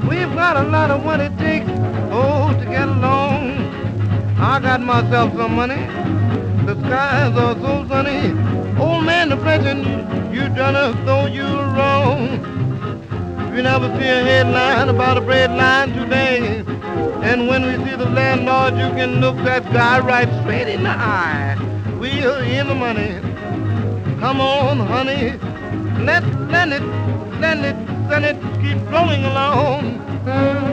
We've got a lot of what it takes, oh, to get along. I got myself some money. The skies are so sunny. Old man depression, you done us though you wrong. We never see a headline about a bread line today. And when we see the landlord, you can look that guy right straight in the eye. We're in the money. Come on, honey. Let it keep rolling along.